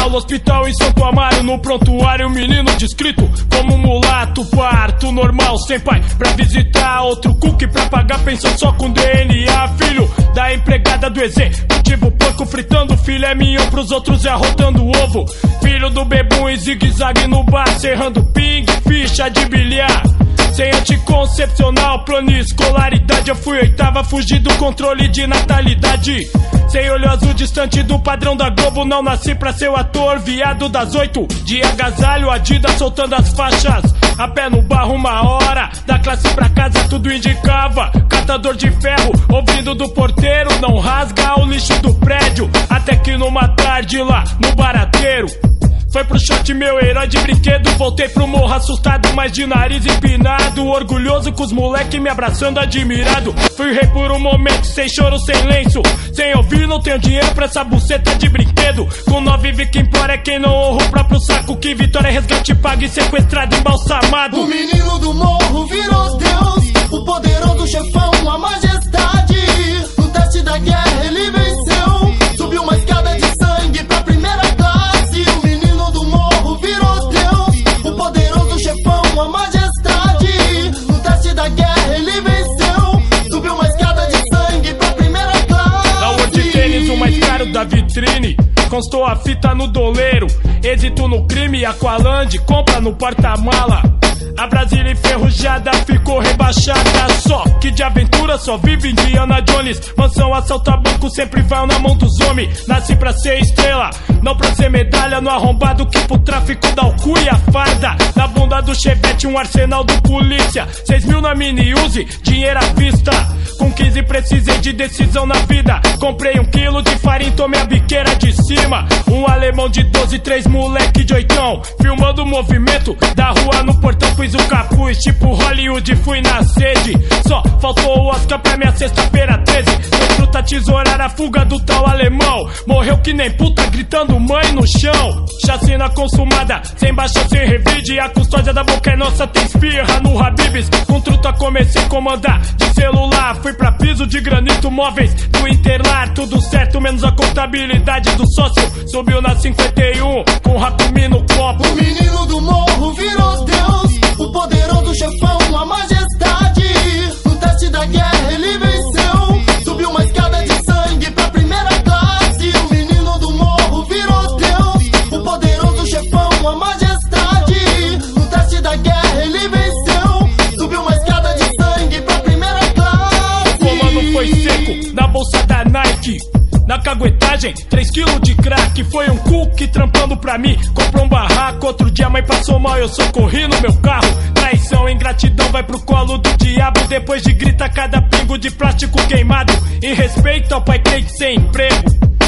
Paulo, hospital em Santo Amaro. No prontuário, menino descrito como mulato, parto normal, sem pai pra visitar. Outro cookie pra pagar pensão só com DNA. Filho da empregada do executivo, porco fritando filé mignon pros outros e arrotando ovo. Filho do bebum e zigue-zague no bar, serrando ping, ficha de bilhar. Sem anticoncepcional, plano e escolaridade. Eu fui oitava, fugi do controle de natalidade. Sem olho azul, distante do padrão da Globo. Não nasci pra ser o ator, viado das 8. De agasalho, Adidas soltando as faixas. A pé no barro, uma hora. Da classe pra casa, tudo indicava. Catador de ferro, ouvindo do porteiro. Não rasga o lixo do prédio. Até que numa tarde lá, no barateiro, foi pro shot meu herói de brinquedo. Voltei pro morro assustado, mas de nariz empinado. Orgulhoso com os moleque me abraçando admirado. Fui rei por um momento, sem choro, sem lenço. Sem ouvir, não tenho dinheiro pra essa buceta de brinquedo. Com 9 vi que implora é quem não honra o próprio saco. Que vitória, resgate, paga e sequestrado, embalsamado. O menino do morro virou Deus, o poderoso chefão, a majestade. No teste da guerra ele venceu. Subiu uma escada de sangue pra primeira classe. O menino do morro virou Deus, o poderoso chefão, a majestade. No teste da guerra ele venceu. Subiu uma escada de sangue pra primeira classe. Da World de tênis, o mais caro da vitrine. Constou a fita no doleiro. Êxito no crime, Aqualand, compra no porta-mala. A Brasília enferrujada ficou rebaixada. Só que de aventura só vive Indiana Jones. Mansão, assalta banco, sempre vai na mão dos homens. Nasci pra ser estrela, não pra ser medalha. No arrombado que pro tráfico dá o cu e a farda. Na bunda do Chevette um arsenal do polícia. 6 mil na mini use, dinheiro à vista. Com 15 precisei de decisão na vida. Comprei 1 quilo de farinha, tomei a biqueira de cima. Um alemão de 12, 3 moleque de 8. Filmando o movimento da rua no portão. Pus o capuz, tipo Hollywood, fui na sede. Só faltou o Oscar pra minha sexta-feira 13. Foi fruta tesourar a fuga do tal alemão. Morreu que nem puta, gritando mãe no chão. Chacina consumada, sem baixa, sem revide. A custódia da boca é nossa, tem esfirra no Habib's. Com truta comecei a comandar de celular. Fui pra piso de granito, móveis do Interlar. Tudo certo, menos a contabilidade do sócio. Subiu na 51, com Hakumi no copo. O menino do morro virou Deus, o poderoso chefão, a majestade. No teste da guerra ele venceu. Subiu uma escada de sangue pra primeira classe. O menino do morro virou Deus, o poderoso chefão, a majestade. No teste da guerra ele venceu. Subiu uma escada de sangue pra primeira classe. O comando foi seco, na bolsa da Nike. Na caguetagem, 3 quilos de crack. Foi um cookie trampando pra mim. Comprou um barraco, outro dia a mãe passou mal, eu socorri no meu carro. Traição, ingratidão, vai pro colo do diabo. Depois de grita cada pingo de plástico queimado. Em respeito ao pai crente sem emprego,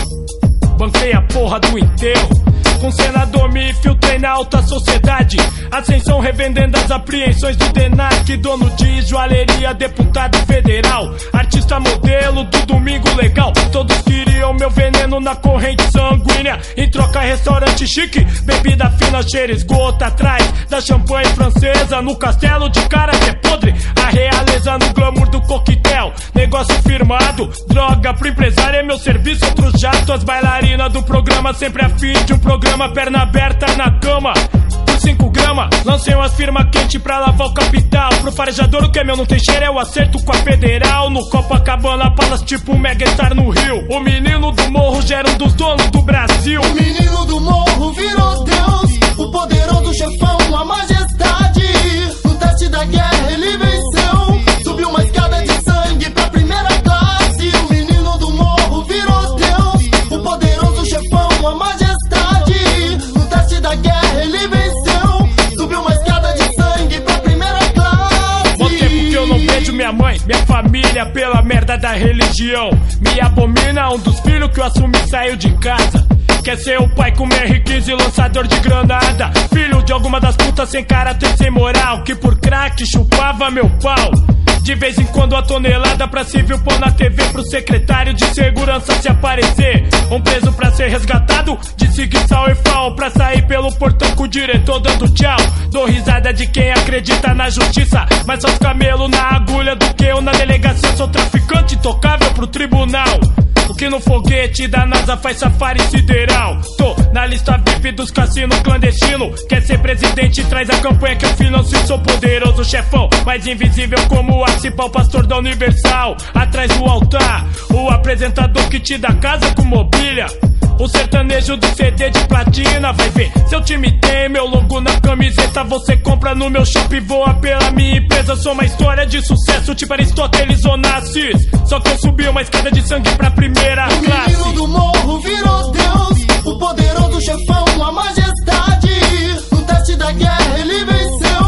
banquei a porra do enterro. Com senador me infiltrei na alta sociedade. Ascensão revendendo as apreensões do DENAC. Dono de joalheria, deputado federal. Artista modelo do domingo legal. Todos queriam meu veneno na corrente sanguínea. Em troca restaurante chique, bebida fina, cheira esgoto. Atrás da champanhe francesa, no castelo de cara que é podre. A realeza no glamour do coquetel. Negócio firmado, droga pro empresário é meu serviço. Outro jato, as bailarinas do programa sempre a fim de um programa. Perna aberta na cama, por 5 gramas. Lancei umas firma quente pra lavar o capital. Pro farejador o que é meu não tem cheiro, é o acerto com a federal. No Copacabana Palace, tipo um megastar no Rio. O menino do morro já era um dos donos do Brasil. O menino do morro virou Deus, o poderoso chefão, a majestade. No teste da guerra ele venceu. Subiu uma escada de sangue pra primeira classe. O menino do morro virou Deus, o poderoso chefão, a majestade. No teste da guerra ele venceu. Subiu uma escada de sangue pra primeira classe. Bom tempo que eu não vejo minha mãe, minha família, pela merda da religião. Me abomina um dos filhos que eu assumi saiu de casa. Quer ser o pai com R15 lançador de granada. Filho de alguma das putas sem caráter, sem moral, que por crack chupava meu pau. De vez em quando a tonelada pra civil pôr na TV pro secretário de segurança se aparecer. Um preso pra ser resgatado, de seguir sal e fal. Pra sair pelo portão com o diretor dando tchau. Dou risada de quem acredita na justiça, mas só os camelos na agulha do que eu na delegacia. Sou traficante intocável pro tribunal. O que no foguete da NASA faz safari sideral. Tô na lista VIP dos cassinos clandestino. Quer ser presidente, traz a campanha que eu financio. Sou poderoso chefão, mais invisível como o Arcipal, pastor da Universal. Atrás do altar, o apresentador que te dá casa com mobília. O sertanejo do CD de platina. Vai ver, seu time tem meu logo na camiseta. Você compra no meu shopping, voa pela minha empresa. Sou uma história de sucesso, tipo Aristóteles Onassis. Só que eu subi uma escada de sangue pra primeira classe. O menino do morro virou Deus, o poderoso chefão, a majestade. No teste da guerra ele venceu,